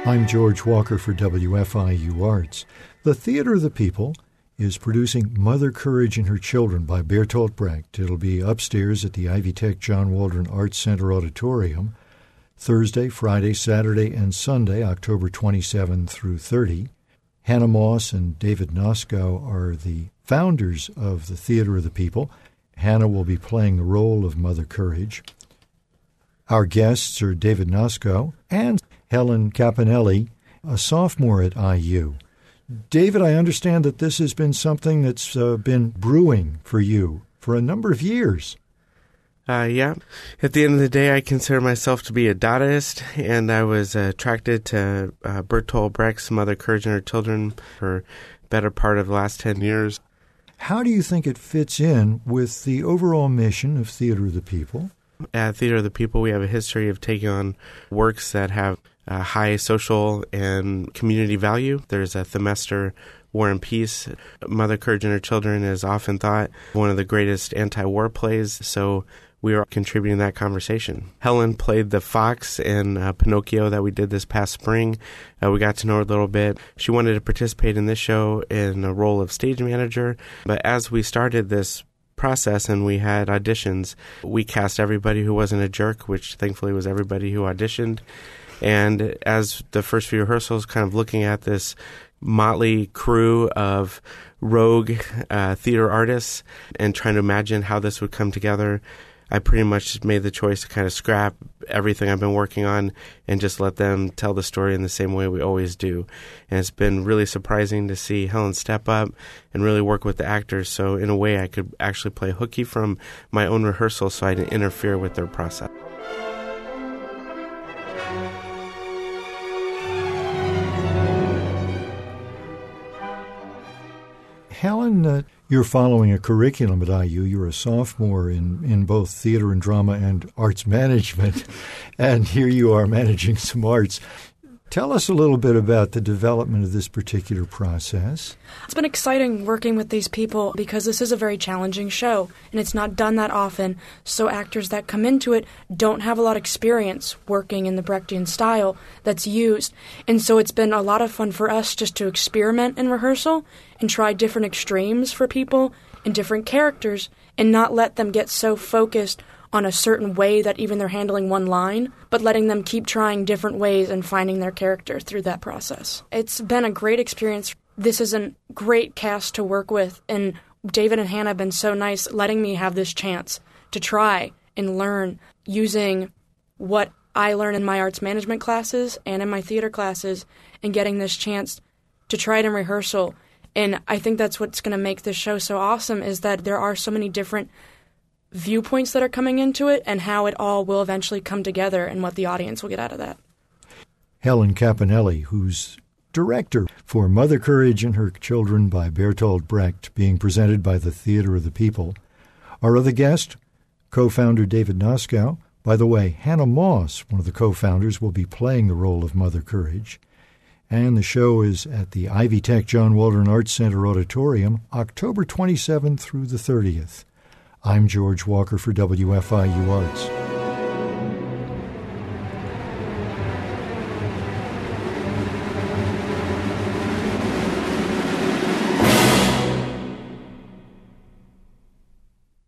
I'm George Walker for WFIU Arts. The Theater of the People is producing Mother Courage and Her Children by Bertolt Brecht. It'll be upstairs at the Ivy Tech John Waldron Arts Center Auditorium Thursday, Friday, Saturday, and Sunday, October 27 through 30. Hannah Moss and David Noskow are the founders of the Theater of the People. Hannah will be playing the role of Mother Courage. Our guests are David Noskow and Helen Campanelli, a sophomore at IU. David, I understand that this has been something that's been brewing for you for a number of years. Yeah. At the end of the day, I consider myself to be a Dadaist, and I was attracted to Bertolt Brecht's Mother Courage and Her Children for the better part of the last 10 years. How do you think it fits in with the overall mission of Theater of the People? At Theater of the People, we have a history of taking on works that have high social and community value. There's a Themester, War and Peace. Mother Courage and Her Children is often thought one of the greatest anti-war plays, so we are contributing to that conversation. Helen played the fox in Pinocchio that we did this past spring. We got to know her a little bit. She wanted to participate in this show in a role of stage manager, but as we started this process and we had auditions, we cast everybody who wasn't a jerk, which thankfully was everybody who auditioned. And as the first few rehearsals, kind of looking at this motley crew of rogue theater artists and trying to imagine how this would come together, I pretty much just made the choice to kind of scrap everything I've been working on and just let them tell the story in the same way we always do. And it's been really surprising to see Helen step up and really work with the actors. So in a way, I could actually play hooky from my own rehearsal so I didn't interfere with their process. Helen, you're following a curriculum at IU. You're a sophomore in both theater and drama and arts management, and here you are managing some arts. Tell us a little bit about the development of this particular process. It's been exciting working with these people because this is a very challenging show, and it's not done that often, so actors that come into it don't have a lot of experience working in the Brechtian style that's used. And so it's been a lot of fun for us just to experiment in rehearsal and try different extremes for people and different characters and not let them get so focused on a certain way that even they're handling one line, but letting them keep trying different ways and finding their character through that process. It's been a great experience. This is a great cast to work with, and David and Hannah have been so nice letting me have this chance to try and learn using what I learn in my arts management classes and in my theater classes and getting this chance to try it in rehearsal. And I think that's what's going to make this show so awesome is that there are so many different viewpoints that are coming into it and how it all will eventually come together and what the audience will get out of that. Helen Campanelli, who's director for Mother Courage and Her Children by Bertolt Brecht, being presented by the Theater of the People. Our other guest, co-founder David Noskow. By the way, Hannah Moss, one of the co-founders, will be playing the role of Mother Courage. And the show is at the Ivy Tech John Waldron Arts Center Auditorium, October 27th through the 30th. I'm George Walker for WFIU Arts.